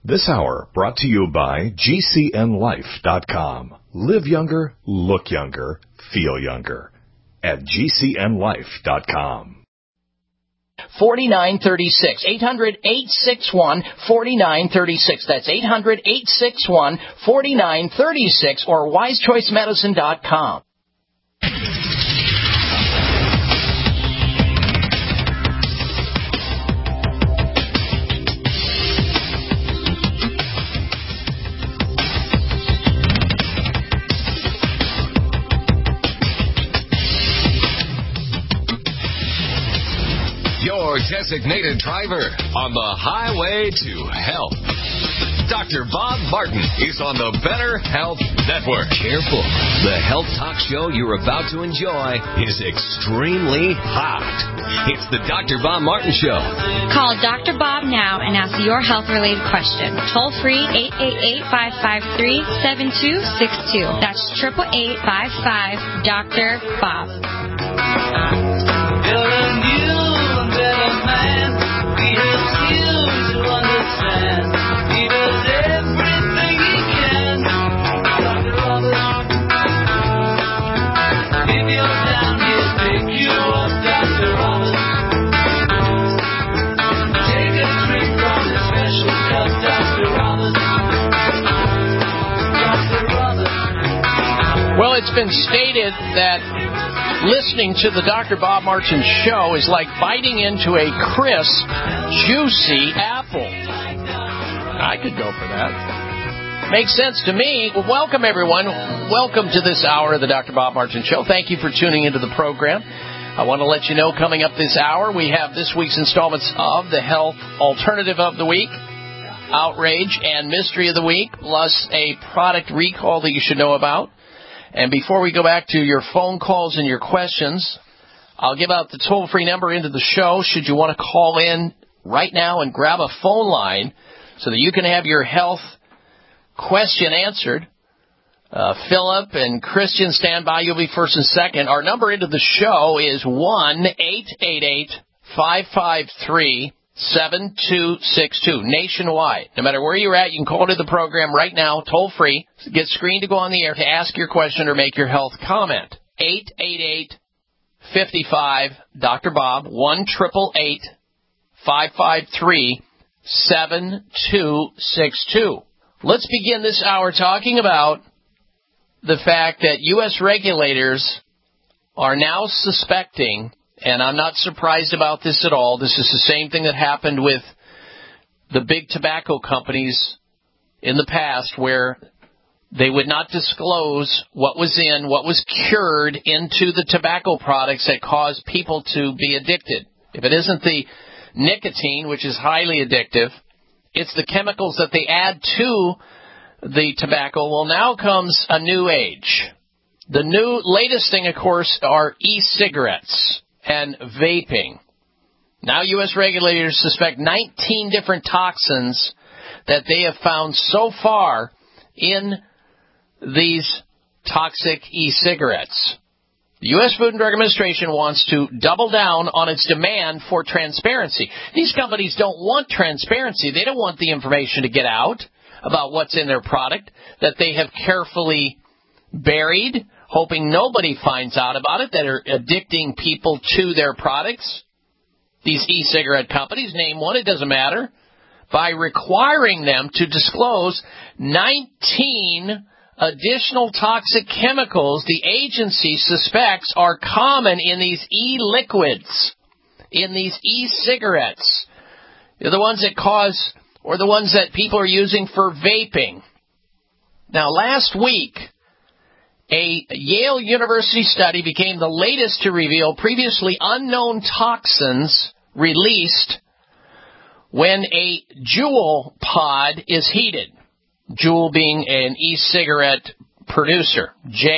This hour brought to you by GCNLife.com. Live younger, look younger, feel younger at GCNLife.com. 4936. 800-861-4936. That's 800-861-4936 or wisechoicemedicine.com. Your designated driver on the highway to health. Dr. Bob Martin is on the Better Health Network. Careful. The health talk show you're about to enjoy is extremely hot. It's the Dr. Bob Martin Show. Call Dr. Bob now and ask your health-related question. Toll free 888-553-7262. That's 888-555 Dr. Bob. Well, it's been stated that listening to the Dr. Bob Martin Show is like biting into a crisp, juicy apple. I could go for that. Makes sense to me. Well, welcome, everyone. Welcome to this hour of the Dr. Bob Martin Show. Thank you for tuning into the program. I want to let you know, coming up this hour, we have this week's installments of the Health Alternative of the Week, Outrage and Mystery of the Week, plus a product recall that you should know about. And before we go back to your phone calls and your questions, I'll give out the toll-free number into the show should you want to call in right now and grab a phone line so that you can have your health question answered. Philip and Christian, stand by. You'll be first and second. Our number into the show is 1-888-553-7262, nationwide. No matter where you're at, you can call into the program right now, toll free. Get screened to go on the air to ask your question or make your health comment. 888-55 Bob, 1-888-553-7262. Let's begin this hour talking about the fact that U.S. regulators are now suspecting, and I'm not surprised about this at all, this is the same thing that happened with the big tobacco companies in the past, where they would not disclose what was cured into the tobacco products that cause people to be addicted. If it isn't the nicotine, which is highly addictive, it's the chemicals that they add to the tobacco. Well, now comes a new age. The latest thing, of course, are e-cigarettes and vaping. Now U.S. regulators suspect 19 different toxins that they have found so far in these toxic e-cigarettes. The U.S. Food and Drug Administration wants to double down on its demand for transparency. These companies don't want transparency. They don't want the information to get out about what's in their product that they have carefully buried, hoping nobody finds out about it, that are addicting people to their products. These e-cigarette companies, name one, it doesn't matter, by requiring them to disclose 19 additional toxic chemicals the agency suspects are common in these e-liquids, in these e-cigarettes. They're the ones that cause, or the ones that people are using for vaping. Now, last week, a Yale University study became the latest to reveal previously unknown toxins released when a Juul pod is heated. Juul being an e-cigarette producer.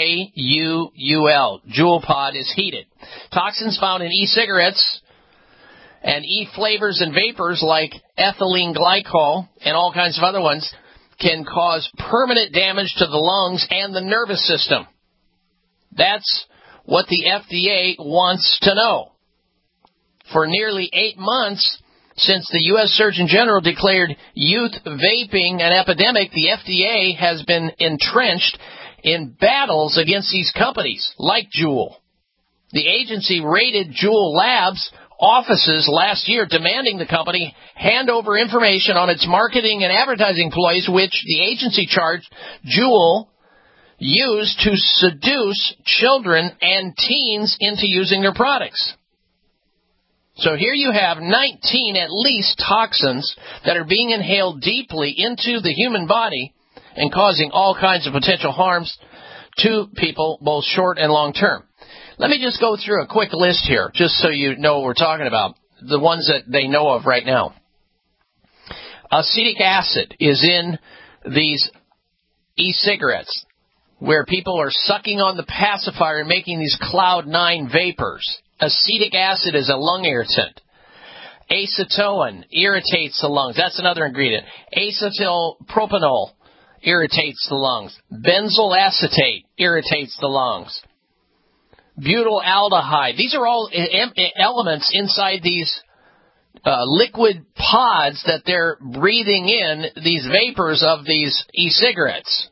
J-U-U-L. Juul pod is heated. Toxins found in e-cigarettes and e-flavors and vapors like ethylene glycol and all kinds of other ones can cause permanent damage to the lungs and the nervous system. That's what the FDA wants to know. For nearly 8 months, Since the U.S. Surgeon General declared youth vaping an epidemic, the FDA has been entrenched in battles against these companies like Juul. The agency raided Juul Labs offices last year, demanding the company hand over information on its marketing and advertising employees, which the agency charged Juul used to seduce children and teens into using their products. So here you have 19 at least toxins that are being inhaled deeply into the human body and causing all kinds of potential harms to people, both short and long term. Let me just go through a quick list here, just so you know what we're talking about, the ones that they know of right now. Acetic acid is in these e-cigarettes, where people are sucking on the pacifier and making these Cloud 9 vapors. Acetic acid is a lung irritant. Acetone irritates the lungs. That's another ingredient. Acetylpropanol irritates the lungs. Benzyl acetate irritates the lungs. Butylaldehyde. These are all elements inside these liquid pods that they're breathing in, these vapors of these e-cigarettes.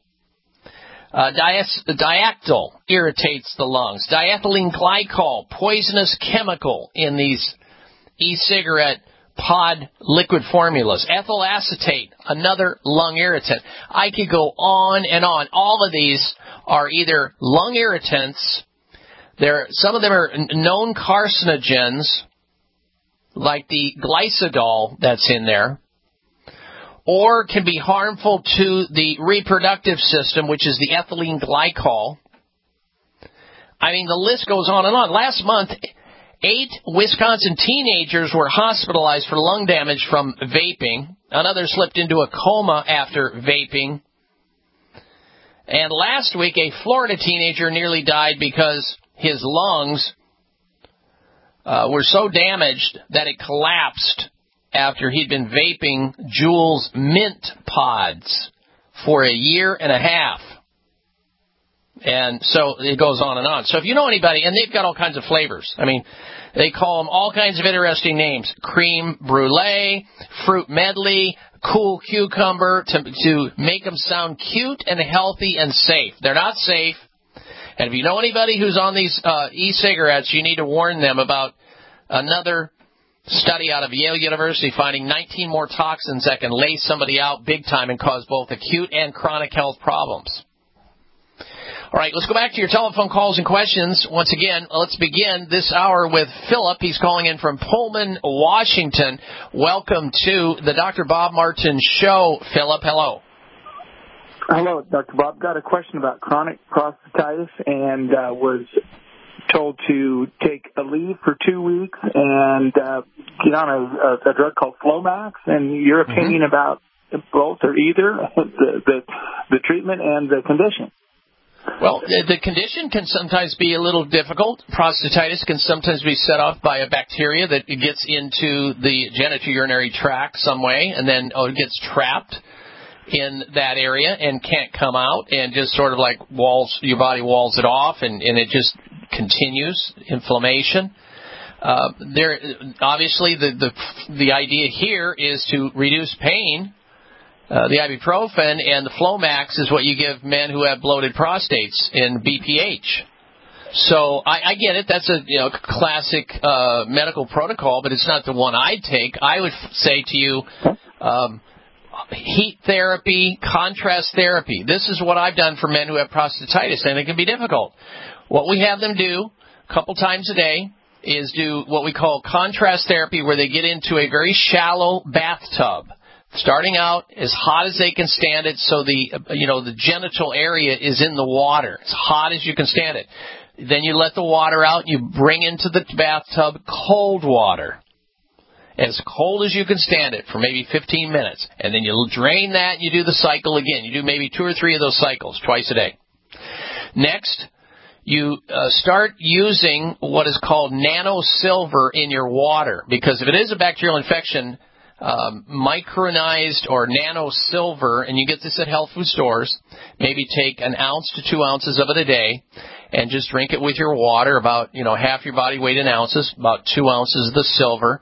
Diactyl irritates the lungs. Diethylene glycol, poisonous chemical in these e-cigarette pod liquid formulas. Ethyl acetate, another lung irritant. I could go on and on. All of these are either lung irritants. Some of them are known carcinogens, like the glycidol that's in there, or can be harmful to the reproductive system, which is the ethylene glycol. I mean, the list goes on and on. Last month, 8 Wisconsin teenagers were hospitalized for lung damage from vaping. Another slipped into a coma after vaping. And last week, a Florida teenager nearly died because his lungs were so damaged that it collapsed after he'd been vaping Juul's mint pods for a year and a half. And so it goes on and on. So if you know anybody, and they've got all kinds of flavors. I mean, they call them all kinds of interesting names. Cream brulee, fruit medley, cool cucumber, to make them sound cute and healthy and safe. They're not safe. And if you know anybody who's on these e-cigarettes, you need to warn them about another study out of Yale University finding 19 more toxins that can lay somebody out big time and cause both acute and chronic health problems. All right, let's go back to your telephone calls and questions. Once again, let's begin this hour with Philip. He's calling in from Pullman, Washington. Welcome to the Dr. Bob Martin Show, Philip. Hello. Hello, Dr. Bob. Got a question about chronic prostatitis and was told to take a leave for 2 weeks and get on a drug called Flomax. And your opinion about both or either, the treatment and the condition? Well, the condition can sometimes be a little difficult. Prostatitis can sometimes be set off by a bacteria that gets into the genitourinary tract some way, and then it gets trapped in that area and can't come out, and just sort of like your body walls it off, and it just continues inflammation. Obviously, the idea here is to reduce pain. The ibuprofen and the Flomax is what you give men who have bloated prostates in BPH. So I get it. That's a classic medical protocol, but it's not the one I'd take. I would say to you, heat therapy, contrast therapy. This is what I've done for men who have prostatitis, and it can be difficult. What we have them do a couple times a day is do what we call contrast therapy, where they get into a very shallow bathtub, starting out as hot as they can stand it, so the genital area is in the water, as hot as you can stand it. Then you let the water out, and you bring into the bathtub cold water, as cold as you can stand it, for maybe 15 minutes. And then you drain that, and you do the cycle again. You do maybe 2 or 3 of those cycles twice a day. Next, you start using what is called nanosilver in your water, because if it is a bacterial infection, micronized or nanosilver, and you get this at health food stores, maybe take 1 ounce to 2 ounces of it a day and just drink it with your water, about half your body weight in ounces, about 2 ounces of the silver.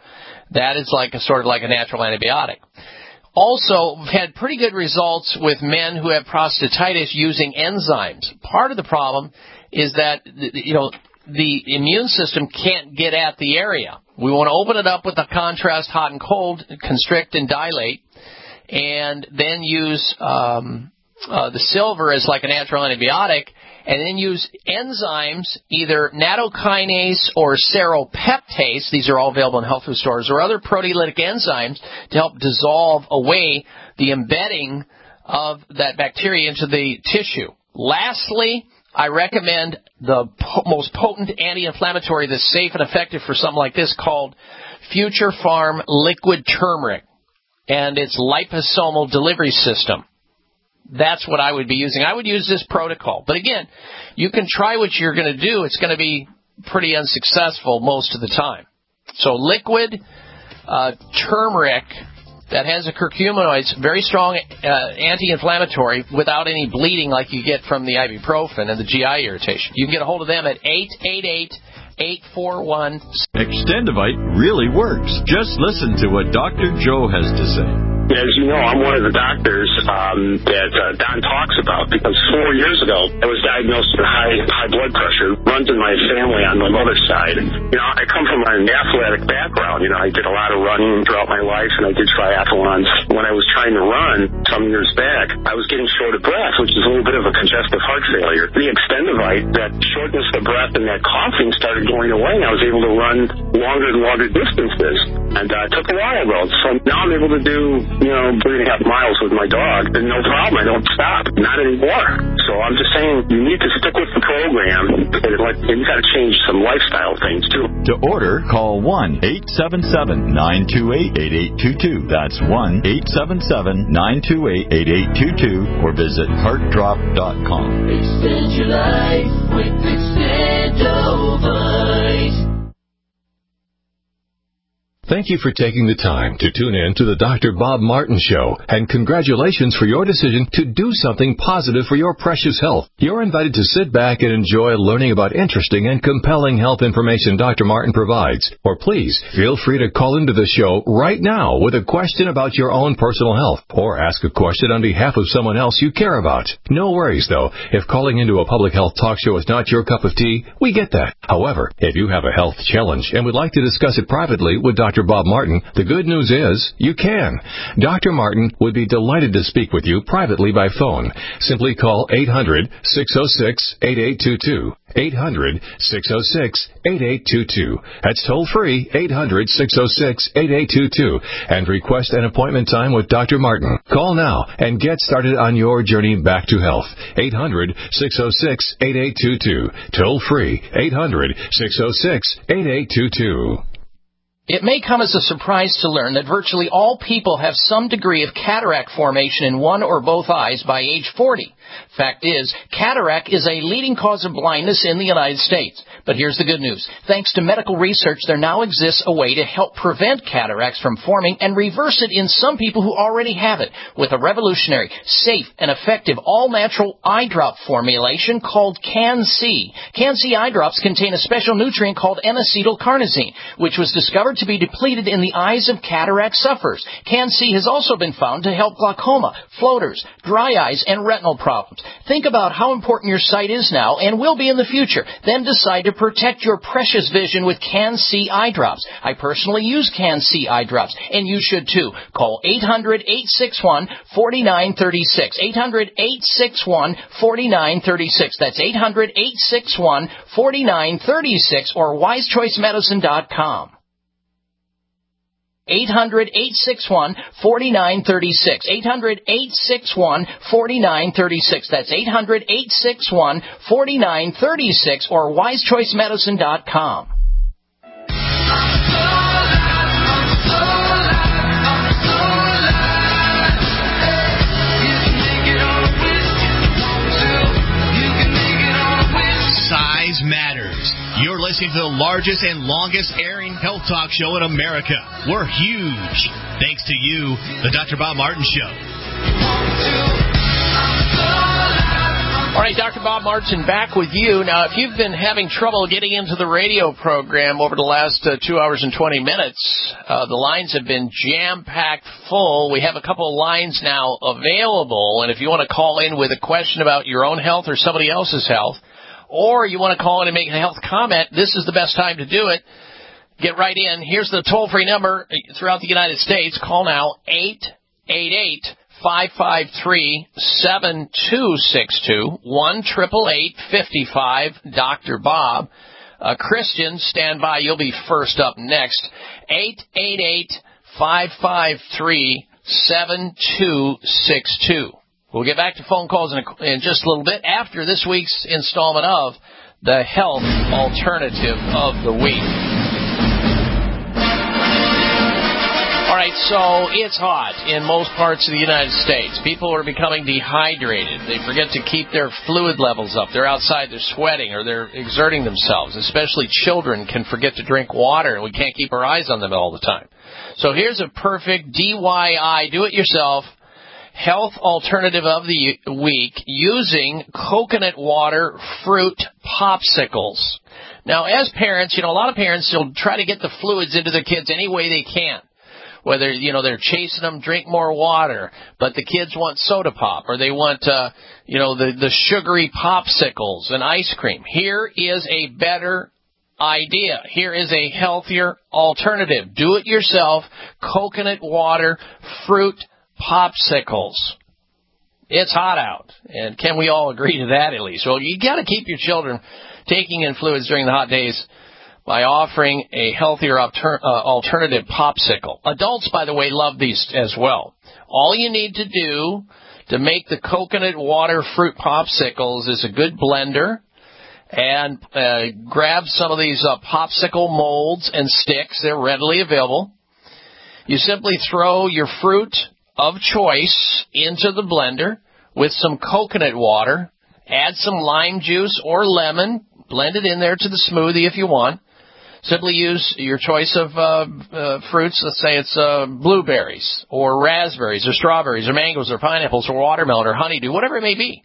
That is sort of like a natural antibiotic. Also, we've had pretty good results with men who have prostatitis using enzymes. Part of the problem is that, the immune system can't get at the area. We want to open it up with a contrast hot and cold, constrict and dilate, and then use the silver as like a natural antibiotic, and then use enzymes, either nattokinase or seropeptase, these are all available in health food stores, or other proteolytic enzymes to help dissolve away the embedding of that bacteria into the tissue. Lastly, I recommend the most potent anti-inflammatory that's safe and effective for something like this called Future Pharm Liquid Turmeric and its liposomal delivery system. That's what I would be using. I would use this protocol. But again, you can try what you're going to do. It's going to be pretty unsuccessful most of the time. So liquid turmeric that has a curcuminoid, very strong anti-inflammatory without any bleeding like you get from the ibuprofen and the GI irritation. You can get a hold of them at 888-841. Extendivite really works. Just listen to what Dr. Joe has to say. As you know, I'm one of the doctors that Don talks about, because 4 years ago I was diagnosed with high blood pressure. Runs in my family on my mother's side. I come from an athletic background. I did a lot of running throughout my life, and I did triathlons. When I was trying to run some years back, I was getting short of breath, which is a little bit of a congestive heart failure. The Extendivite, that shortness of breath and that coughing started going away, and I was able to run longer and longer distances. And it took a while, though. So now I'm able to do 3.5 miles with my dog, and no problem. I don't stop. Not anymore. So I'm just saying, you need to stick with the program, and you got to change some lifestyle things too. To order, call 1-877-928-8822. That's 1-877-928-8822, or visit heartdrop.com. Extend your life with Extendovite. Thank you for taking the time to tune in to the Dr. Bob Martin Show, and congratulations for your decision to do something positive for your precious health. You're invited to sit back and enjoy learning about interesting and compelling health information Dr. Martin provides. Or please, feel free to call into the show right now with a question about your own personal health, or ask a question on behalf of someone else you care about. No worries, though. If calling into a public health talk show is not your cup of tea, we get that. However, if you have a health challenge and would like to discuss it privately with Dr. Bob Martin, the good news is you can. Dr. Martin would be delighted to speak with you privately by phone. Simply call 800-606-8822. 800-606-8822. That's toll free, 800-606-8822, and request an appointment time with Dr. Martin. Call now and get started on your journey back to health. 800-606-8822. Toll free, 800-606-8822. It may come as a surprise to learn that virtually all people have some degree of cataract formation in one or both eyes by age 40. Fact is, cataract is a leading cause of blindness in the United States. But here's the good news. Thanks to medical research, there now exists a way to help prevent cataracts from forming and reverse it in some people who already have it with a revolutionary, safe, and effective all-natural eye drop formulation called Can-C. Can-C eye drops contain a special nutrient called N-acetylcarnosine, which was discovered to be depleted in the eyes of cataract sufferers. Can-C has also been found to help glaucoma, floaters, dry eyes, and retinal problems. Think about how important your sight is now and will be in the future. Then decide to protect your precious vision with Can-C eye drops. I personally use Can-C eye drops, and you should too. Call 800-861-4936. 800-861-4936. That's 800-861-4936 or wisechoicemedicine.com. 800-861-4936. 800-861-4936. That's 800-861-4936 or wisechoicemedicine.com. Size matters. You're listening to the largest and longest airing health talk show in America. We're huge. Thanks to you, the Dr. Bob Martin Show. All right, Dr. Bob Martin back with you. Now, if you've been having trouble getting into the radio program over the last 2 hours and 20 minutes, the lines have been jam-packed full. We have a couple of lines now available, and if you want to call in with a question about your own health or somebody else's health, or you want to call in and make a health comment, this is the best time to do it. Get right in. Here's the toll-free number throughout the United States. Call now, 888-553-7262, 1-888-55 Dr. Bob. Christian, stand by. You'll be first up next. 888-553-7262. We'll get back to phone calls in just a little bit after this week's installment of the Health Alternative of the Week. All right, so it's hot in most parts of the United States. People are becoming dehydrated. They forget to keep their fluid levels up. They're outside, they're sweating, or they're exerting themselves. Especially children can forget to drink water, and we can't keep our eyes on them all the time. So here's a perfect DIY, do-it-yourself, health alternative of the week using coconut water fruit popsicles. Now, as parents, a lot of parents will try to get the fluids into their kids any way they can. Whether, they're chasing them, drink more water, but the kids want soda pop, or they want, the sugary popsicles and ice cream. Here is a better idea. Here is a healthier alternative. Do-it-yourself coconut water fruit popsicles. It's hot out, and can we all agree to that at least? Well, you got to keep your children taking in fluids during the hot days by offering a healthier alternative popsicle. Adults, by the way, love these as well. All you need to do to make the coconut water fruit popsicles is a good blender and grab some of these popsicle molds and sticks. They're readily available. You simply throw your fruit of choice into the blender with some coconut water, add some lime juice or lemon, blend it in there to the smoothie if you want. Simply use your choice of fruits. Let's say it's blueberries or raspberries or strawberries or mangoes or pineapples or watermelon or honeydew, whatever it may be.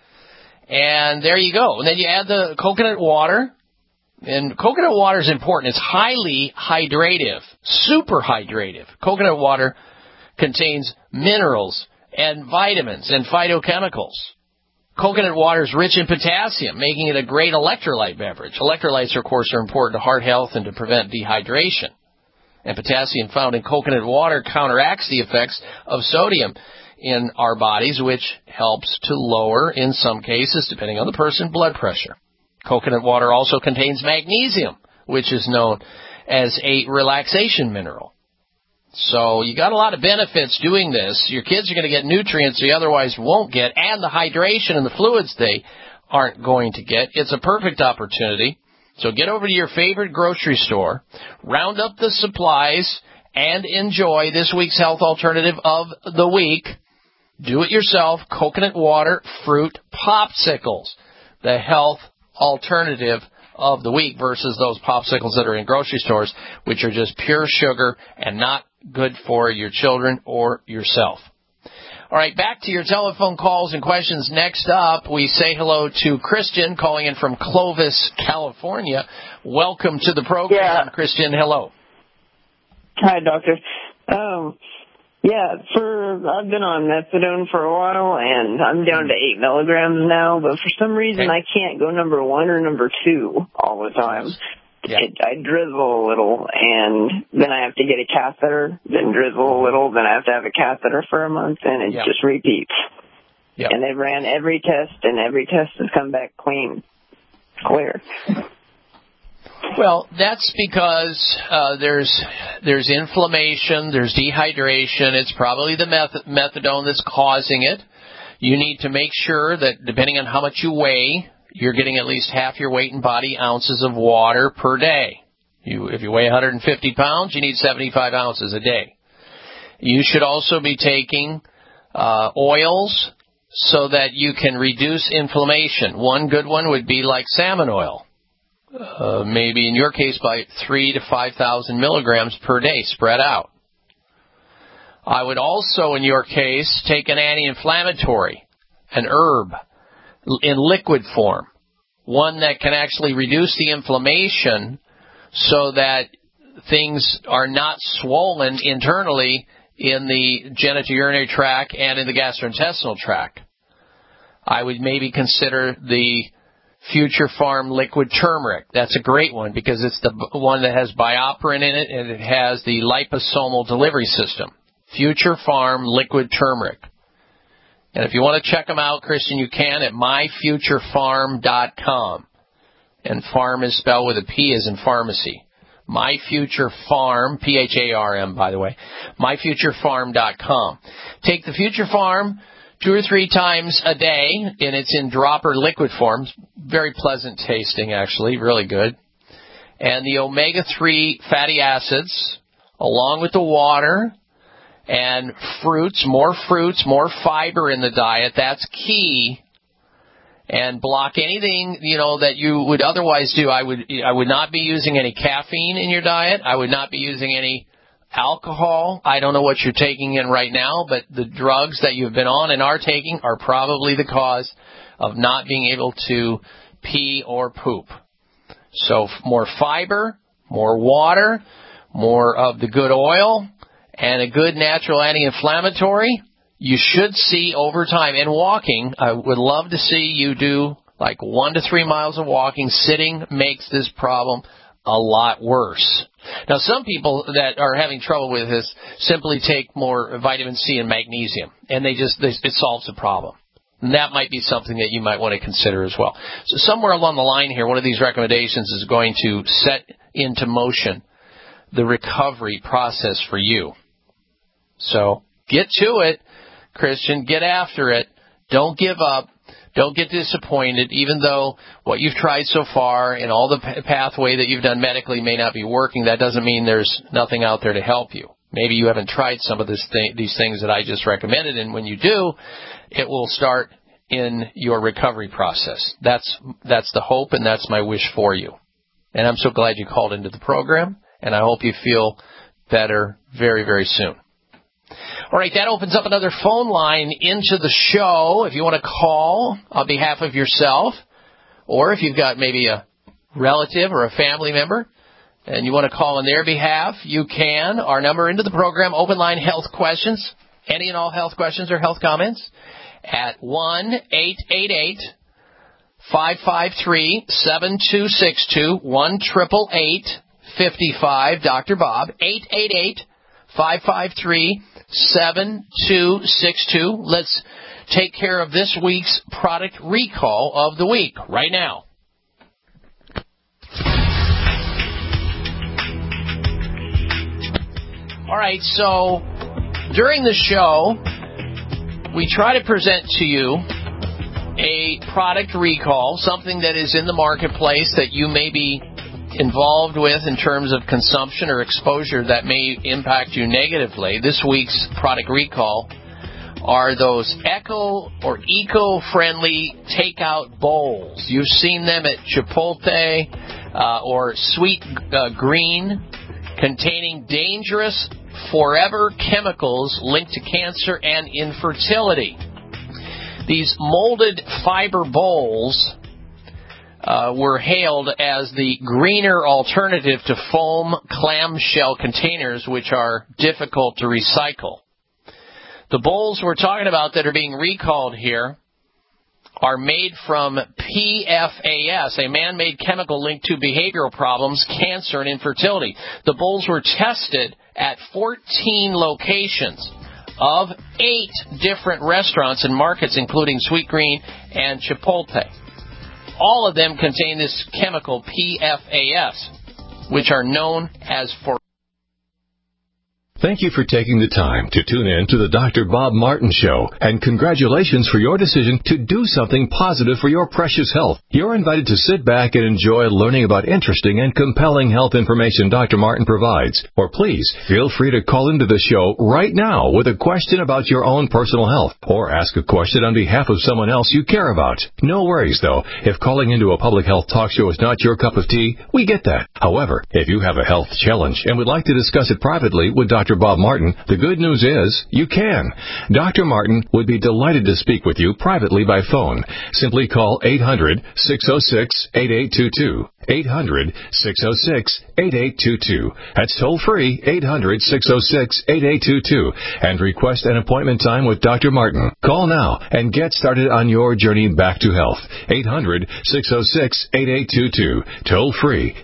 And there you go. And then you add the coconut water. And coconut water is important. It's highly hydrative, super hydrative. Coconut water contains minerals and vitamins and phytochemicals. Coconut water is rich in potassium, making it a great electrolyte beverage. Electrolytes, of course, are important to heart health and to prevent dehydration. And potassium found in coconut water counteracts the effects of sodium in our bodies, which helps to lower, in some cases, depending on the person, blood pressure. Coconut water also contains magnesium, which is known as a relaxation mineral. So you got a lot of benefits doing this. Your kids are going to get nutrients they otherwise won't get, and the hydration and the fluids they aren't going to get. It's a perfect opportunity. So get over to your favorite grocery store, round up the supplies, and enjoy this week's health alternative of the week. Do-it-yourself coconut water fruit popsicles, the health alternative of the week versus those popsicles that are in grocery stores, which are just pure sugar and not good for your children or yourself. All right, back to your telephone calls and questions. Next up, we say hello to Christian calling in from Clovis, California. Welcome to the program, Christian. Hello. Hi, doctor. I've been on methadone for a while, and I'm down to 8 milligrams now, but for some reason I can't go number 1 or number 2 all the time. Yeah. I drizzle a little, and then I have to get a catheter, then drizzle a little, then I have to have a catheter for a month, and it just repeats. Yep. And they ran every test, and every test has come back clear. Well, that's because there's inflammation, there's dehydration. It's probably the methadone that's causing it. You need to make sure that depending on how much you weigh, you're getting at least half your weight in body ounces of water per day. If you weigh 150 pounds, you need 75 ounces a day. You should also be taking oils so that you can reduce inflammation. One good one would be like salmon oil. Maybe in your case by 3,000 to 5,000 milligrams per day spread out. I would also, in your case, take an anti-inflammatory, an herb in liquid form, one that can actually reduce the inflammation so that things are not swollen internally in the genitourinary tract and in the gastrointestinal tract. I would maybe consider the Future Farm liquid turmeric. That's a great one because it's the one that has BioPerine in it and it has the liposomal delivery system. Future Farm liquid turmeric. And if you want to check them out, Christian, you can at myfuturefarm.com. And farm is spelled with a P as in pharmacy. MyFutureFarm, P-H-A-R-M, by the way, myfuturefarm.com. Take the Future Farm 2 or 3 times a day, and it's in dropper liquid forms. Very pleasant tasting, actually, really good. And the omega-3 fatty acids, along with the water and fruits, more fiber in the diet. That's key. And block anything, that you would otherwise do. I would not be using any caffeine in your diet. I would not be using any alcohol. I don't know what you're taking in right now, but the drugs that you've been on and are taking are probably the cause of not being able to pee or poop. So more fiber, more water, more of the good oil, and a good natural anti-inflammatory. You should see over time. And walking, I would love to see you do like 1 to 3 miles of walking. Sitting makes this problem a lot worse. Now, some people that are having trouble with this simply take more vitamin C and magnesium, and it solves the problem. And that might be something that you might want to consider as well. So somewhere along the line here, one of these recommendations is going to set into motion the recovery process for you. So get to it, Christian. Get after it. Don't give up. Don't get disappointed, even though what you've tried so far and all the pathway that you've done medically may not be working. That doesn't mean there's nothing out there to help you. Maybe you haven't tried some of these things that I just recommended, and when you do, it will start in your recovery process. That's the hope, and that's my wish for you. And I'm so glad you called into the program, and I hope you feel better very, very soon. All right, that opens up another phone line into the show. If you want to call on behalf of yourself, or if you've got maybe a relative or a family member and you want to call on their behalf, you can. Our number into the program, open line health questions, any and all health questions or health comments, at 1-888-553-7262, 1-888-55, Dr. Bob, 888-553-7262. Let's take care of this week's product recall of the week right now. All right, so during the show, we try to present to you a product recall, something that is in the marketplace that you may be involved with in terms of consumption or exposure that may impact you negatively. This week's product recall are those eco-friendly takeout bowls. You've seen them at Chipotle or Sweet Green, containing dangerous forever chemicals linked to cancer and infertility. These molded fiber bowls were hailed as the greener alternative to foam clamshell containers, which are difficult to recycle. The bowls we're talking about that are being recalled here are made from PFAS, a man-made chemical linked to behavioral problems, cancer, and infertility. The bowls were tested at 14 locations of 8 different restaurants and markets, including Sweet Green and Chipotle. All of them contain this chemical PFAS, which are known as for. Thank you for taking the time to tune in to the Dr. Bob Martin Show, and congratulations for your decision to do something positive for your precious health. You're invited to sit back and enjoy learning about interesting and compelling health information Dr. Martin provides. Or please, feel free to call into the show right now with a question about your own personal health, or ask a question on behalf of someone else you care about. No worries, though. If calling into a public health talk show is not your cup of tea, we get that. However, if you have a health challenge and would like to discuss it privately with Dr. Dr. Bob Martin, the good news is you can. Dr. Martin would be delighted to speak with you privately by phone. Simply call 800-606-8822. 800-606-8822. That's toll free, 800-606-8822. And request an appointment time with Dr. Martin. Call now and get started on your journey back to health. 800-606-8822. Toll free,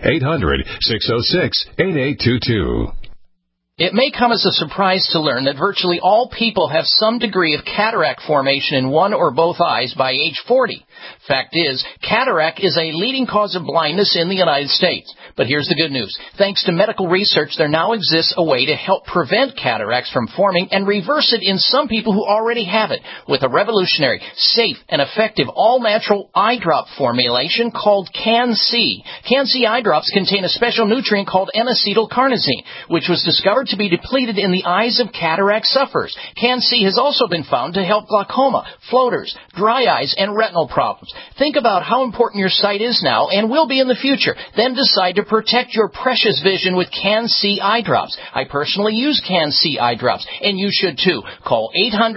800-606-8822. It may come as a surprise to learn that virtually all people have some degree of cataract formation in one or both eyes by age 40. Fact is, cataract is a leading cause of blindness in the United States. But here's the good news. Thanks to medical research, there now exists a way to help prevent cataracts from forming and reverse it in some people who already have it with a revolutionary, safe, and effective all-natural eye drop formulation called Can-C. Can-C eye drops contain a special nutrient called N-acetylcarnosine, which was discovered to be depleted in the eyes of cataract sufferers. Can-C has also been found to help glaucoma, floaters, dry eyes, and retinal problems. Think about how important your sight is now and will be in the future. Then decide to protect your precious vision with Can-C eye drops. I personally use Can-C eye drops, and you should too. Call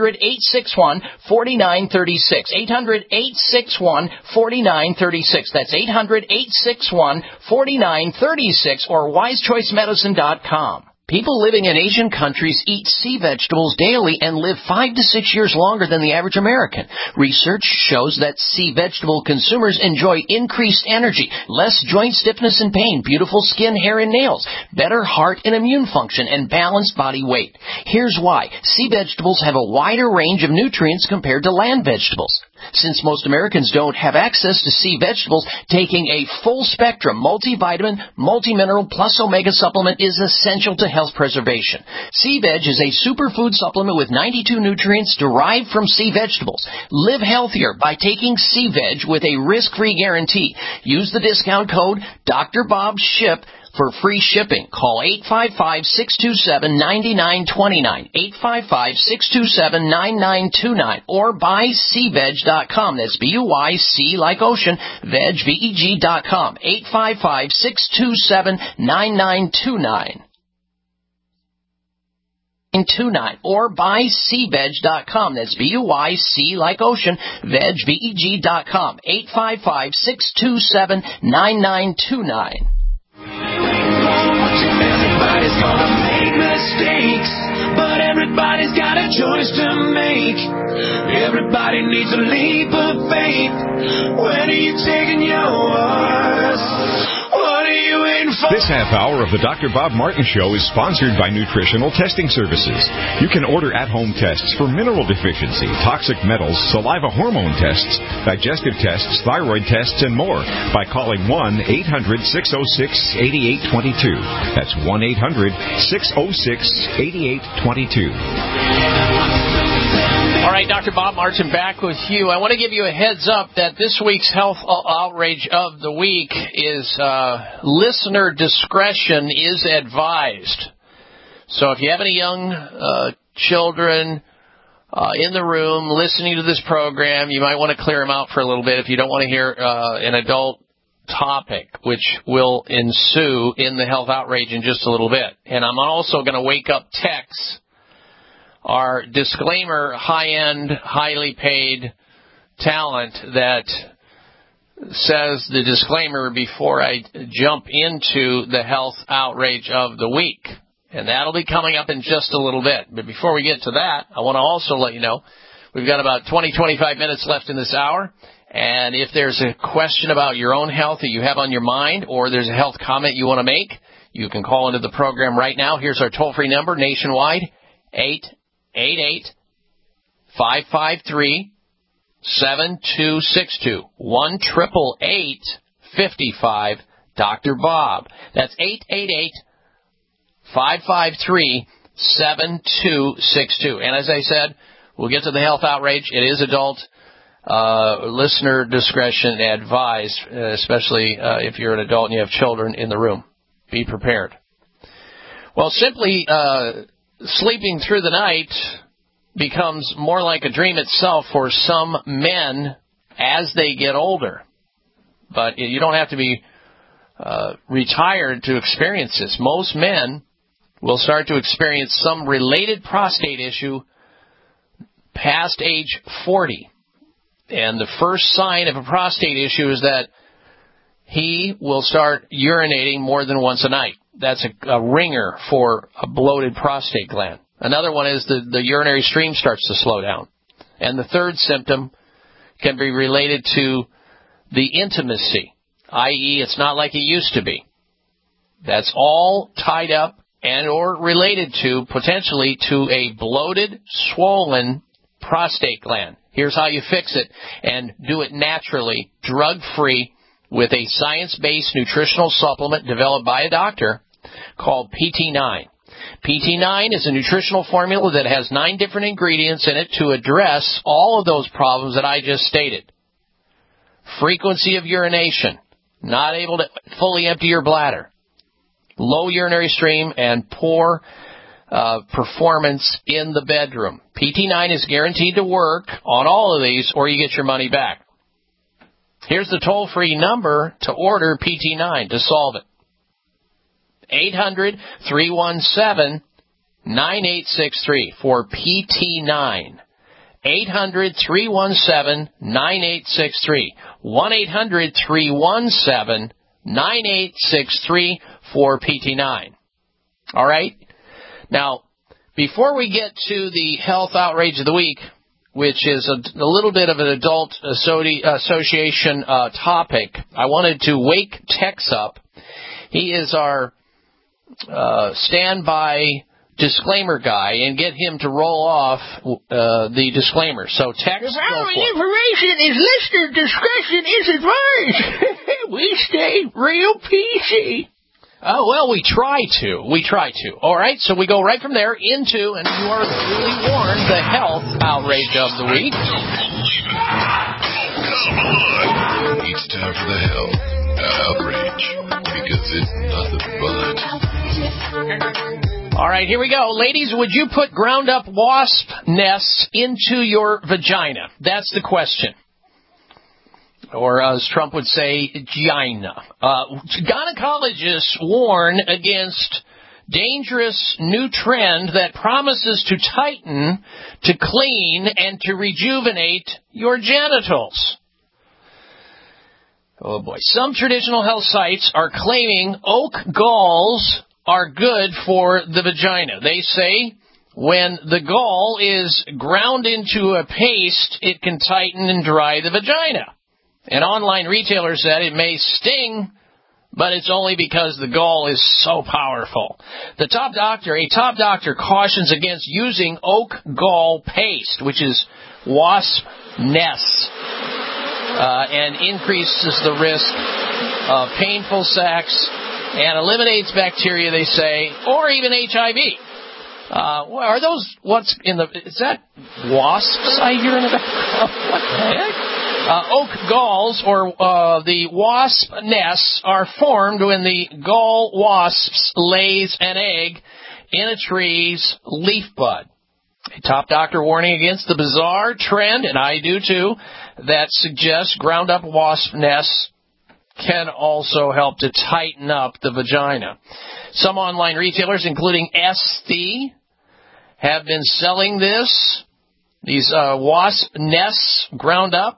800-861-4936. 800-861-4936. That's 800-861-4936 or wisechoicemedicine.com. People living in Asian countries eat sea vegetables daily and live 5 to 6 years longer than the average American. Research shows that sea vegetable consumers enjoy increased energy, less joint stiffness and pain, beautiful skin, hair, and nails, better heart and immune function, and balanced body weight. Here's why. Sea vegetables have a wider range of nutrients compared to land vegetables. Since most Americans don't have access to sea vegetables, taking a full-spectrum multivitamin, multimineral plus omega supplement is essential to health preservation. Sea Veg is a superfood supplement with 92 nutrients derived from sea vegetables. Live healthier by taking Sea Veg with a risk-free guarantee. Use the discount code Dr. Bob SHIP for free shipping. Call 855-627-9929, 855-627-9929, or buyseaveg.com. That's B-U-Y-C like ocean, veg, V-E-G.com, 855-627-9929. Or buyseaveg.com. That's B-U-Y-C like ocean, veg, V-E-G.com, 855-627-9929. Everybody's gonna make mistakes, but everybody's got a choice to make. Everybody needs a leap of faith. When are you taking yours? What are you waiting for? This half hour of the Dr. Bob Martin Show is sponsored by Nutritional Testing Services. You can order at-home tests for mineral deficiency, toxic metals, saliva hormone tests, digestive tests, thyroid tests, and more by calling 1-800-606-8822. That's 1-800-606-8822. All right, Dr. Bob Martin back with you. I want to give you a heads up that this week's Health Outrage of the Week is listener discretion is advised. So if you have any young children in the room listening to this program, you might want to clear them out for a little bit if you don't want to hear an adult topic, which will ensue in the Health Outrage in just a little bit. And I'm also going to wake up Tex, our disclaimer, high-end, highly paid talent that says the disclaimer before I jump into the Health Outrage of the Week. And that'll be coming up in just a little bit. But before we get to that, I want to also let you know we've got about 20-25 minutes left in this hour. And if there's a question about your own health that you have on your mind, or there's a health comment you want to make, you can call into the program right now. Here's our toll-free number nationwide, 888-553-7262, 1-888-55 Dr. Bob. That's 888-553-7262. And as I said, we'll get to the Health Outrage. It is adult. Listener discretion advised, especially if you're an adult and you have children in the room. Be prepared. Well, simply sleeping through the night becomes more like a dream itself for some men as they get older. But you don't have to be retired to experience this. Most men will start to experience some related prostate issue past age 40. And the first sign of a prostate issue is that he will start urinating more than once a night. That's a ringer for a bloated prostate gland. Another one is the urinary stream starts to slow down. And the third symptom can be related to the intimacy, i.e., it's not like it used to be. That's all tied up and or related to, potentially, to a bloated, swollen prostate gland. Here's how you fix it, and do it naturally, drug-free, with a science-based nutritional supplement developed by a doctor called PT9. PT9 is a nutritional formula that has 9 different ingredients in it to address all of those problems that I just stated. Frequency of urination, not able to fully empty your bladder, low urinary stream, and poor performance in the bedroom. PT9 is guaranteed to work on all of these, or you get your money back. Here's the toll-free number to order PT9 to solve it. 800-317-9863 for PT9. 800-317-9863. 1-800-317-9863 for PT9. All right? Now, before we get to the health outrage of the week, which is a little bit of an adult association topic, I wanted to wake Tex up. He is our standby disclaimer guy, and get him to roll off the disclaimer. So, Tex, the following information is listener discretion is advised. We stay real PC. Oh, well, we try to. All right, so we go right from there into, and you are duly warned, the health outrage of the week. It's time for the health outrage, because it's nothing but. All right, here we go. Ladies, would you put ground-up wasp nests into your vagina? That's the question. Or, as Trump would say, gina. Gynecologists warn against dangerous new trend that promises to tighten, to clean, and to rejuvenate your genitals. Oh, boy. Some traditional health sites are claiming oak galls are good for the vagina. They say when the gall is ground into a paste, it can tighten and dry the vagina. An online retailer said it may sting, but it's only because the gall is so powerful. A top doctor cautions against using oak gall paste, which is wasp nests, and increases the risk of painful sex and eliminates bacteria, they say, or even HIV. Are those, is that wasps I hear in the background? What the heck? Oak galls, or the wasp nests, are formed when the gall wasps lays an egg in a tree's leaf bud. A top doctor warning against the bizarre trend, and I do too, that suggests ground-up wasp nests can also help to tighten up the vagina. Some online retailers, including Esthete, have been selling these wasp nests ground up,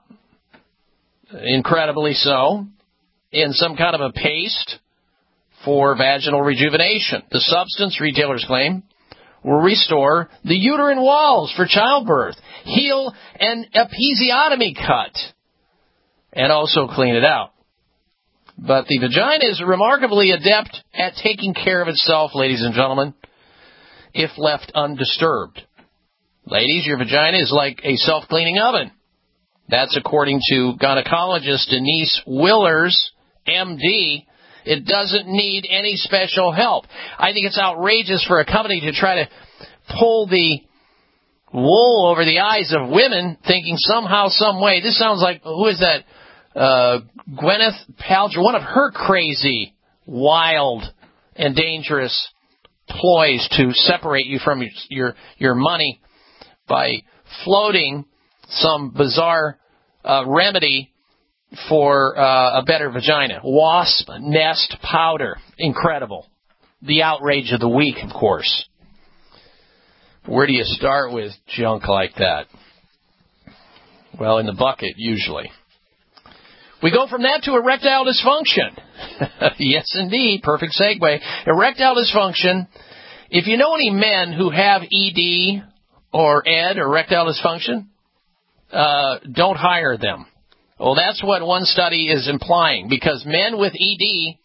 incredibly so, in some kind of a paste for vaginal rejuvenation. The substance, retailers claim, will restore the uterine walls for childbirth, heal an episiotomy cut, and also clean it out. But the vagina is remarkably adept at taking care of itself, ladies and gentlemen, if left undisturbed. Ladies, your vagina is like a self-cleaning oven. That's according to gynecologist Denise Willers, MD. It doesn't need any special help. I think it's outrageous for a company to try to pull the wool over the eyes of women, thinking somehow, some way. This sounds like, who is that? Gwyneth Paltrow, one of her crazy, wild, and dangerous ploys to separate you from your money by floating some bizarre remedy for a better vagina. Wasp nest powder. Incredible. the outrage of the week, of course. Where do you start with junk like that? Well, in the bucket, usually. We go from that to erectile dysfunction. Yes, indeed. Perfect segue. Erectile dysfunction. If you know any men who have ED or ED, or erectile dysfunction, don't hire them. Well, that's what one study is implying, because men with ED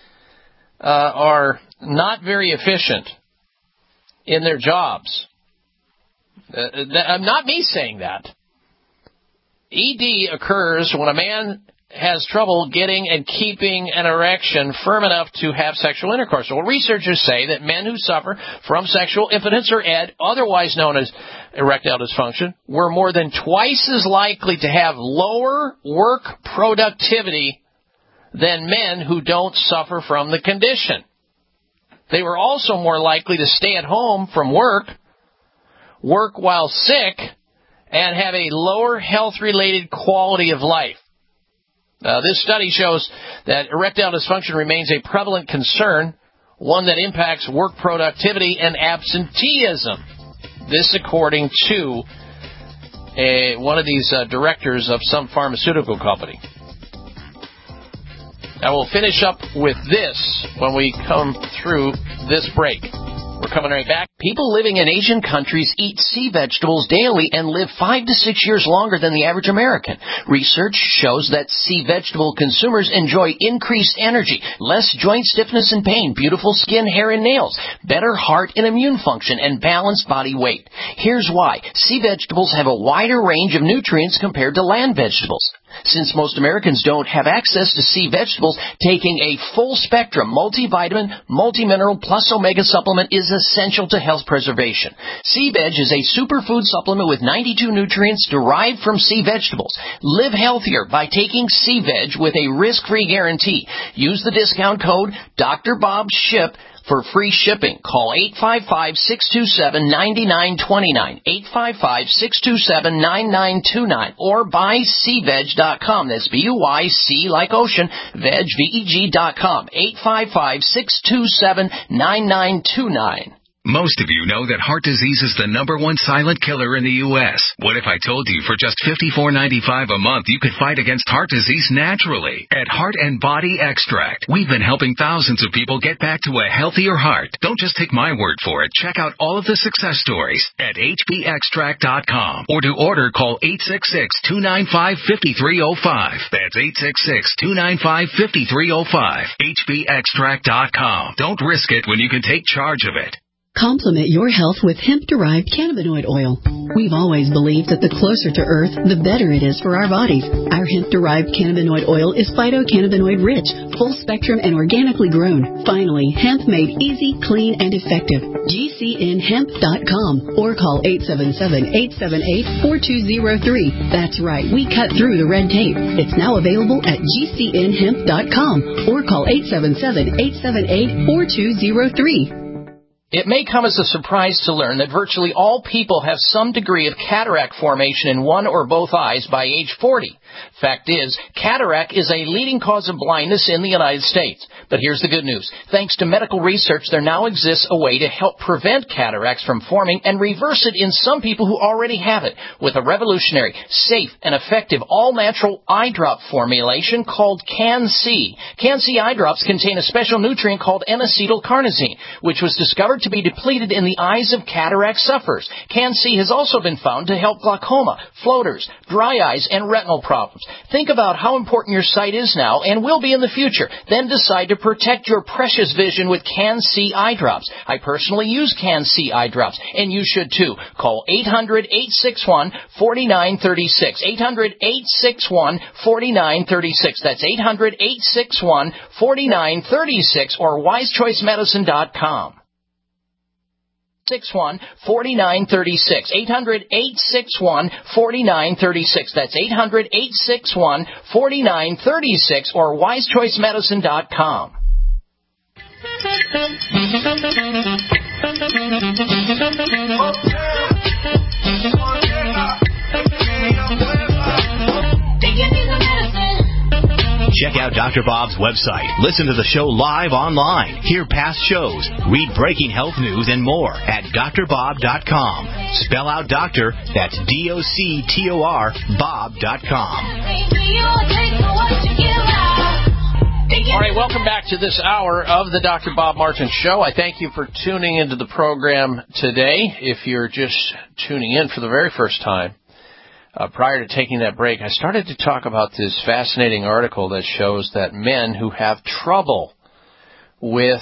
are not very efficient in their jobs. Not me saying that. ED occurs when a man has trouble getting and keeping an erection firm enough to have sexual intercourse. Well, researchers say that men who suffer from sexual impotence or ED, otherwise known as erectile dysfunction, were more than twice as likely to have lower work productivity than men who don't suffer from the condition. They were also more likely to stay at home from work while sick, and have a lower health-related quality of life. This study shows that erectile dysfunction remains a prevalent concern, one that impacts work productivity and absenteeism. This according to one of these directors of some pharmaceutical company. Now we'll finish up with this when we come through this break. We're coming right back. People living in Asian countries eat sea vegetables daily and live 5 to 6 years longer than the average American. Research shows that sea vegetable consumers enjoy increased energy, less joint stiffness and pain, beautiful skin, hair, and nails, better heart and immune function, and balanced body weight. Here's why. Sea vegetables have a wider range of nutrients compared to land vegetables. Since most Americans don't have access to sea vegetables, taking a full-spectrum multivitamin, multimineral, plus omega supplement is essential to health preservation. Sea Veg is a superfood supplement with 92 nutrients derived from sea vegetables. Live healthier by taking Sea Veg with a risk-free guarantee. Use the discount code Dr. Bob SHIP for free shipping. Call 855-627-9929, 855-627-9929, or buy SeaVeg.com. That's B-U-Y-C like ocean, veg, V-E-G.com, 855-627-9929. Most of you know that heart disease is the #1 silent killer in the U.S. What if I told you for just $54.95 a month you could fight against heart disease naturally? At Heart and Body Extract, we've been helping thousands of people get back to a healthier heart. Don't just take my word for it. Check out all of the success stories at hbextract.com. Or to order, call 866-295-5305. That's 866-295-5305. hbextract.com. Don't risk it when you can take charge of it. Complement your health with hemp-derived cannabinoid oil. We've always believed that the closer to Earth, the better it is for our bodies. Our hemp-derived cannabinoid oil is phytocannabinoid-rich, full-spectrum, and organically grown. Finally, hemp made easy, clean, and effective. GCNhemp.com or call 877-878-4203. That's right, we cut through the red tape. It's now available at GCNhemp.com or call 877-878-4203. It may come as a surprise to learn that virtually all people have some degree of cataract formation in one or both eyes by age 40. Fact is, cataract is a leading cause of blindness in the United States. But here's the good news. Thanks to medical research, there now exists a way to help prevent cataracts from forming and reverse it in some people who already have it with a revolutionary, safe, and effective all-natural eye drop formulation called Can-C. Can-C eye drops contain a special nutrient called N-acetylcarnosine, which was discovered to be depleted in the eyes of cataract sufferers. Can-C has also been found to help glaucoma, floaters, dry eyes, and retinal problems. Think about how important your sight is now and will be in the future. Then decide to protect your precious vision with Can-C eye drops. I personally use Can-C eye drops, and you should too. Call 800-861-4936. 800-861-4936. That's 800-861-4936 or wisechoicemedicine.com. 800-861-4936. 800-861-4936. That's 800-861-4936 or wisechoicemedicine.com. Check out Dr. Bob's website. Listen to the show live online. Hear past shows. Read breaking health news and more at drbob.com. Spell out doctor, that's DOCTOR, Bob.com. All right, welcome back to this hour of the Dr. Bob Martin Show. I thank you for tuning into the program today. If you're just tuning in for the very first time, prior to taking that break, I started to talk about this fascinating article that shows that men who have trouble with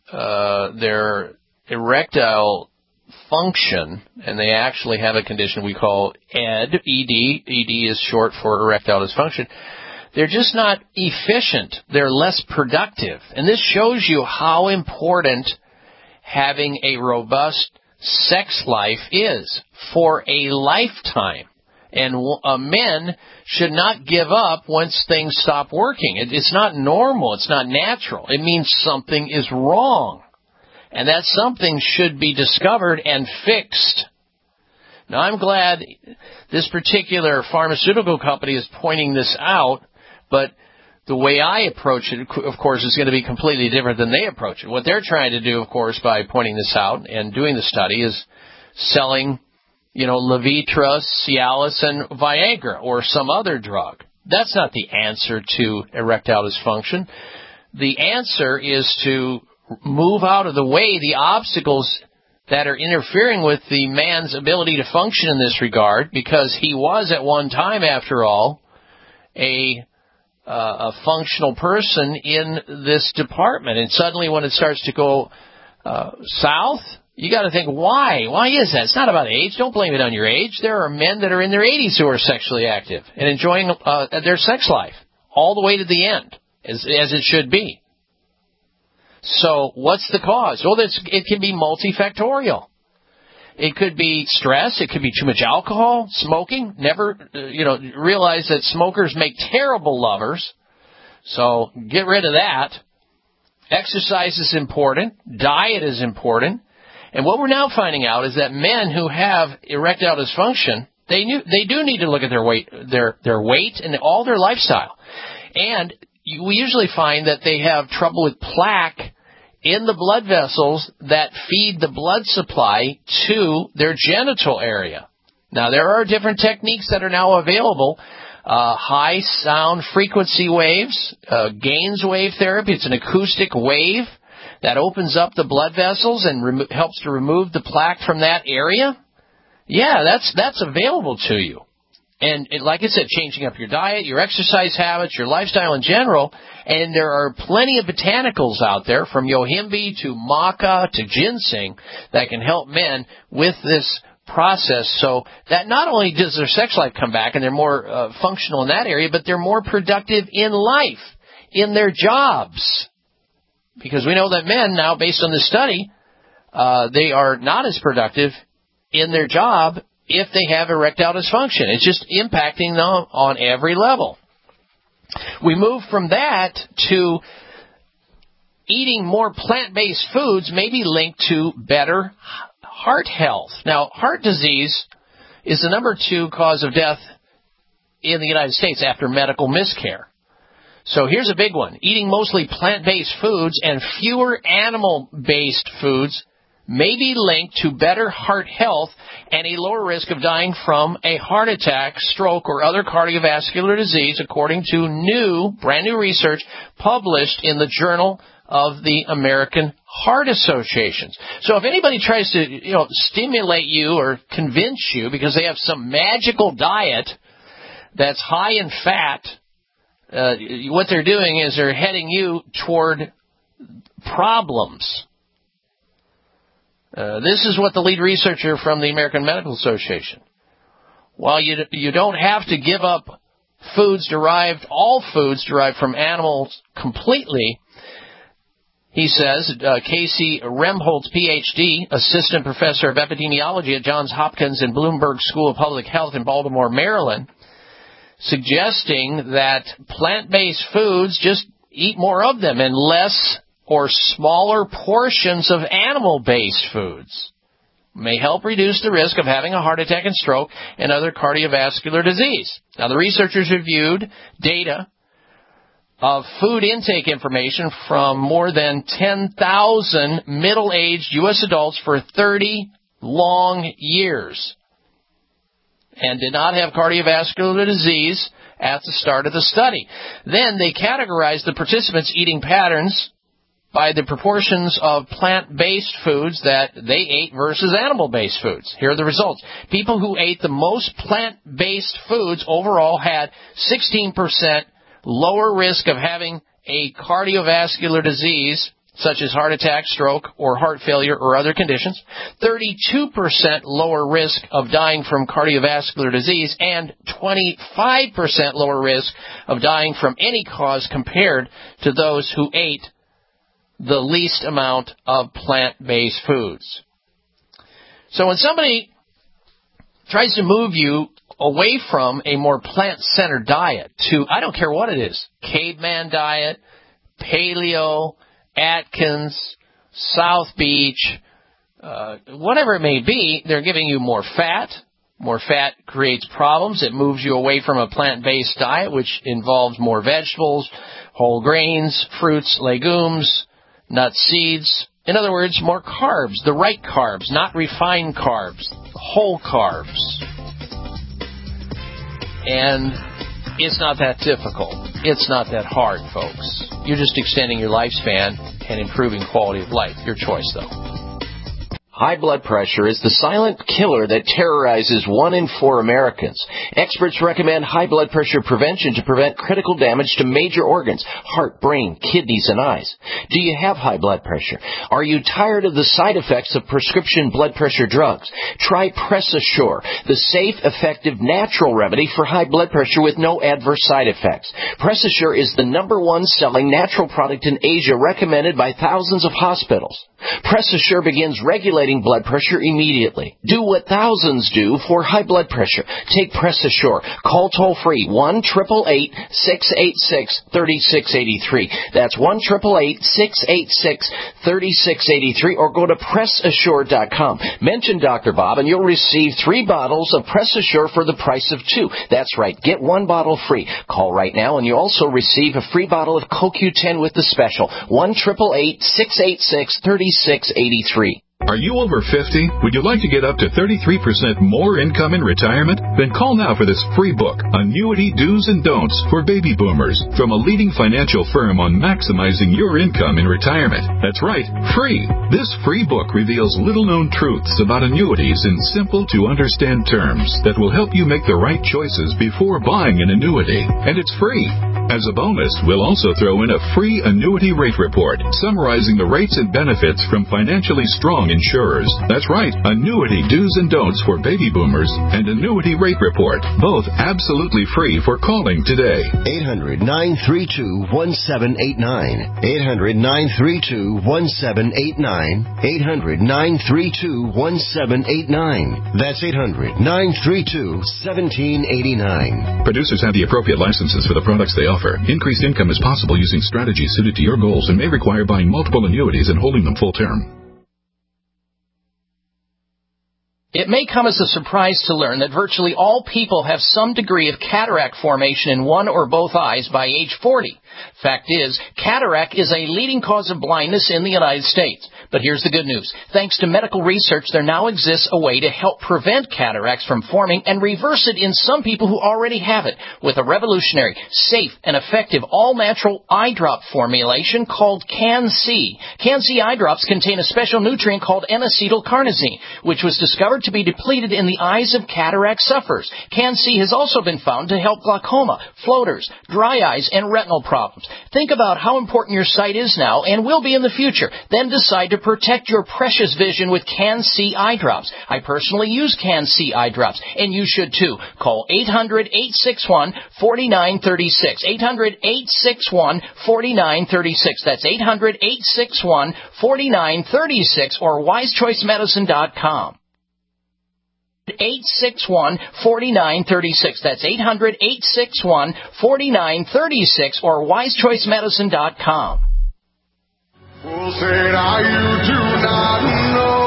their erectile function, and they actually have a condition we call ED. ED is short for erectile dysfunction. They're just not efficient. They're less productive. And this shows you how important having a robust sex life is for a lifetime. And men should not give up once things stop working. It's not normal. It's not natural. It means something is wrong. And that something should be discovered and fixed. Now, I'm glad this particular pharmaceutical company is pointing this out, but the way I approach it, of course, is going to be completely different than they approach it. What they're trying to do, of course, by pointing this out and doing the study is selling, Levitra, Cialis, and Viagra, or some other drug. That's not the answer to erectile dysfunction. The answer is to move out of the way the obstacles that are interfering with the man's ability to function in this regard, because he was at one time, after all, a functional person in this department. And suddenly when it starts to go south, you got to think, why? Why is that? It's not about age. Don't blame it on your age. There are men that are in their 80s who are sexually active and enjoying their sex life all the way to the end, as it should be. So what's the cause? Well, it can be multifactorial. It could be stress. It could be too much alcohol, smoking. Never, realize that smokers make terrible lovers. So get rid of that. Exercise is important. Diet is important. And what we're now finding out is that men who have erectile dysfunction, they do need to look at their weight and all their lifestyle. And we usually find that they have trouble with plaque in the blood vessels that feed the blood supply to their genital area. Now, there are different techniques that are now available. High sound frequency waves, Gaines wave therapy. It's an acoustic wave that opens up the blood vessels and helps to remove the plaque from that area. Yeah, that's available to you. And like I said, changing up your diet, your exercise habits, your lifestyle in general. And there are plenty of botanicals out there, from yohimbe to maca to ginseng, that can help men with this process, so that not only does their sex life come back and they're more functional in that area, but they're more productive in life, in their jobs. Because we know that men now, based on this study, they are not as productive in their job if they have erectile dysfunction. It's just impacting them on every level. We move from that to eating more plant-based foods, may be linked to better heart health. Now, heart disease is the number 2 cause of death in the United States after medical miscare. So here's a big one. Eating mostly plant-based foods and fewer animal-based foods may be linked to better heart health and a lower risk of dying from a heart attack, stroke, or other cardiovascular disease, according to brand new research published in the Journal of the American Heart Association. So if anybody tries to, stimulate you or convince you because they have some magical diet that's high in fat, what they're doing is they're heading you toward problems. This is what the lead researcher from the American Medical Association. While you don't have to give up all foods derived from animals completely, he says, Casey Remholtz, Ph.D., assistant professor of epidemiology at Johns Hopkins and Bloomberg School of Public Health in Baltimore, Maryland, suggesting that plant-based foods, just eat more of them and less or smaller portions of animal-based foods, may help reduce the risk of having a heart attack and stroke and other cardiovascular disease. Now, the researchers reviewed data of food intake information from more than 10,000 middle-aged U.S. adults for 30 long years and did not have cardiovascular disease at the start of the study. Then they categorized the participants' eating patterns by the proportions of plant-based foods that they ate versus animal-based foods. Here are the results. People who ate the most plant-based foods overall had 16% lower risk of having a cardiovascular disease, such as heart attack, stroke, or heart failure or other conditions, 32% lower risk of dying from cardiovascular disease, and 25% lower risk of dying from any cause compared to those who ate the least amount of plant-based foods. So when somebody tries to move you away from a more plant-centered diet to, I don't care what it is, caveman diet, paleo, Atkins, South Beach, whatever it may be, they're giving you more fat. More fat creates problems. It moves you away from a plant-based diet, which involves more vegetables, whole grains, fruits, legumes, nuts, seeds. In other words, more carbs, the right carbs, not refined carbs, whole carbs. And it's not that difficult. It's not that hard, folks. You're just extending your lifespan and improving quality of life. Your choice, though. High blood pressure is the silent killer that terrorizes 1 in 4 Americans. Experts recommend high blood pressure prevention to prevent critical damage to major organs, heart, brain, kidneys, and eyes. Do you have high blood pressure? Are you tired of the side effects of prescription blood pressure drugs? Try PressAssure, the safe, effective, natural remedy for high blood pressure with no adverse side effects. PressAssure is the #1 selling natural product in Asia, recommended by thousands of hospitals. PressAssure begins regulating blood pressure immediately. Do what thousands do for high blood pressure. Take PressAssure. Call toll-free 1-888-686-3683. That's 1-888-686-3683, or go to PressAssure.com. Mention Dr. Bob and you'll receive 3 bottles of PressAssure for the price of 2. That's right. Get 1 bottle free. Call right now and you also receive a free bottle of CoQ10 with the special. 1-888-686-3683. Are you over 50? Would you like to get up to 33% more income in retirement? Then call now for this free book, Annuity Do's and Don'ts for Baby Boomers, from a leading financial firm on maximizing your income in retirement. That's right, free. This free book reveals little-known truths about annuities in simple-to-understand terms that will help you make the right choices before buying an annuity. And it's free. As a bonus, we'll also throw in a free annuity rate report summarizing the rates and benefits from financially strong insurers. That's right, Annuity Do's and Don'ts for Baby Boomers and Annuity Rate Report, both absolutely free for calling today. 800-932-1789. 800-932-1789. 800-932-1789. That's 800-932-1789. Producers have the appropriate licenses for the products they offer. Increased income is possible using strategies suited to your goals and may require buying multiple annuities and holding them full term. It may come as a surprise to learn that virtually all people have some degree of cataract formation in one or both eyes by age 40. Fact is, cataract is a leading cause of blindness in the United States. But here's the good news. Thanks to medical research, there now exists a way to help prevent cataracts from forming and reverse it in some people who already have it with a revolutionary, safe, and effective all-natural eye drop formulation called Can-C. Can-C eye drops contain a special nutrient called N-acetylcarnosine, which was discovered to be depleted in the eyes of cataract sufferers. Can-C has also been found to help glaucoma, floaters, dry eyes, and retinal problems. Think about how important your sight is now and will be in the future. Then decide to protect your precious vision with Can-C eye drops. I personally use Can-C eye drops, and you should too. Call 800-861-4936. 800-861-4936. That's 800-861-4936 or wisechoicemedicine.com. 861-4936. That's 800-861-4936 or wisechoicemedicine.com. Who said, you do not know?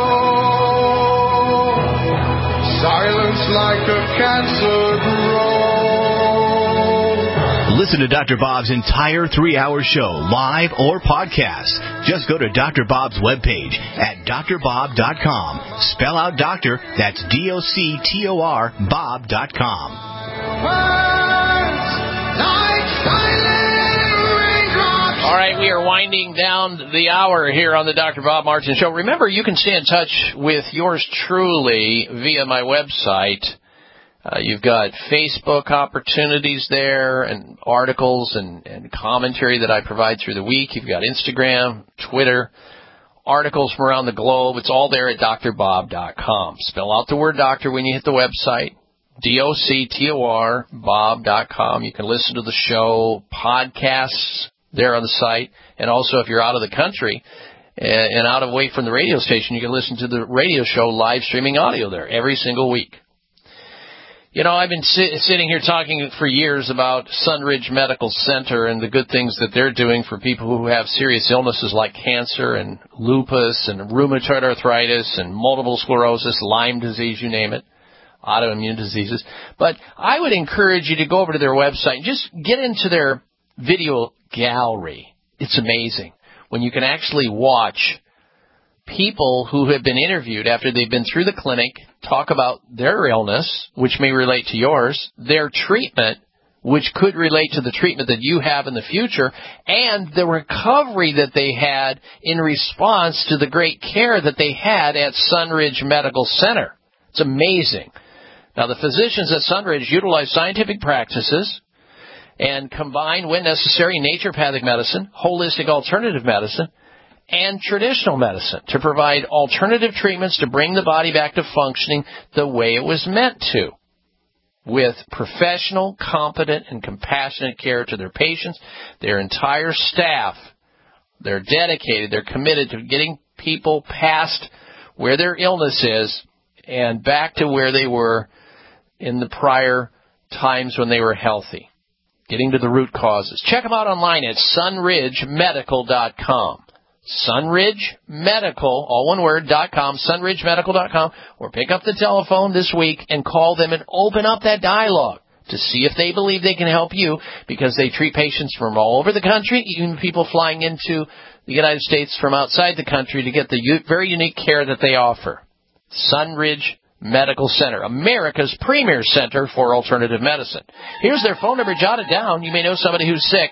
Silence like a cancer grows. Listen to Dr. Bob's entire 3-hour show, live or podcast. Just go to Dr. Bob's webpage at drbob.com. Spell out doctor, that's DOCTOR, Bob.com. All right, we are winding down the hour here on the Dr. Bob Martin Show. Remember, you can stay in touch with yours truly via my website. You've got Facebook opportunities there and articles and commentary that I provide through the week. You've got Instagram, Twitter, articles from around the globe. It's all there at drbob.com. Spell out the word doctor when you hit the website, DOCTOR, Bob.com. You can listen to the show, podcasts there on the site, and also if you're out of the country and out of away from the radio station, you can listen to the radio show live streaming audio there every single week. You know, I've been sitting here talking for years about Sunridge Medical Center and the good things that they're doing for people who have serious illnesses like cancer and lupus and rheumatoid arthritis and multiple sclerosis, Lyme disease, you name it, autoimmune diseases. But I would encourage you to go over to their website and just get into their video gallery. It's amazing when you can actually watch people who have been interviewed after they've been through the clinic talk about their illness, which may relate to yours, their treatment, which could relate to the treatment that you have in the future, and the recovery that they had in response to the great care that they had at Sunridge Medical Center. It's amazing. Now, the physicians at Sunridge utilize scientific practices and combine, when necessary, naturopathic medicine, holistic alternative medicine, and traditional medicine to provide alternative treatments to bring the body back to functioning the way it was meant to, with professional, competent, and compassionate care to their patients, their entire staff. They're dedicated, they're committed to getting people past where their illness is and back to where they were in the prior times when they were healthy, getting to the root causes. Check them out online at sunridgemedical.com. sunridgemedical, all one word, .com, sunridgemedical.com, or pick up the telephone this week and call them and open up that dialogue to see if they believe they can help you, because they treat patients from all over the country, even people flying into the United States from outside the country to get the very unique care that they offer. Sunridge Medical Center, America's premier center for alternative medicine. Here's their phone number. Jot it down. You may know somebody who's sick.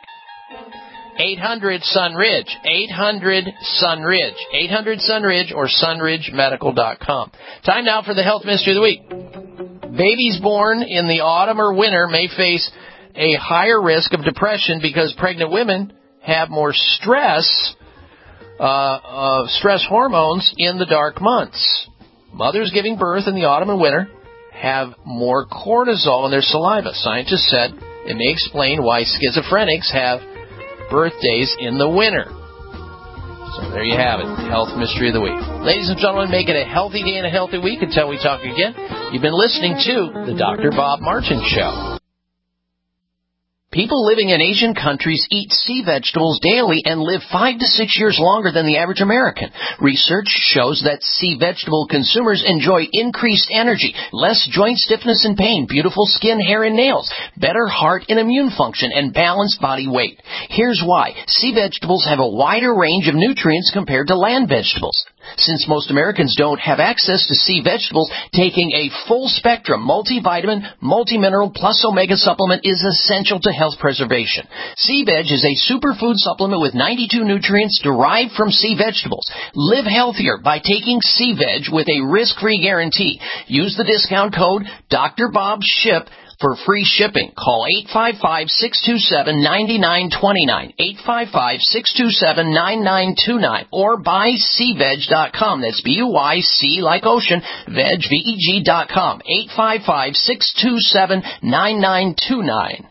800-SUNRIDGE, 800-SUNRIDGE, 800-SUNRIDGE, or sunridgemedical.com. Time now for the health mystery of the week. Babies born in the autumn or winter may face a higher risk of depression because pregnant women have more stress hormones in the dark months. Mothers giving birth in the autumn and winter have more cortisol in their saliva. Scientists said it may explain why schizophrenics have birthdays in the winter. So there you have it, health mystery of the week. Ladies and gentlemen, make it a healthy day and a healthy week until we talk again. You've been listening to the Dr. Bob Martin Show. People living in Asian countries eat sea vegetables daily and live 5 to 6 years longer than the average American. Research shows that sea vegetable consumers enjoy increased energy, less joint stiffness and pain, beautiful skin, hair, and nails, better heart and immune function, and balanced body weight. Here's why. Sea vegetables have a wider range of nutrients compared to land vegetables. Since most Americans don't have access to sea vegetables, taking a full-spectrum multivitamin, multimineral, plus omega supplement is essential to health preservation. Sea Veg is a superfood supplement with 92 nutrients derived from sea vegetables. Live healthier by taking Sea Veg with a risk-free guarantee. Use the discount code DrBobShip for free shipping. Call 855-627-9929, 855-627-9929, or buy SeaVeg.com. That's B-U-Y-C like ocean, veg, V-E-G.com, 855-627-9929.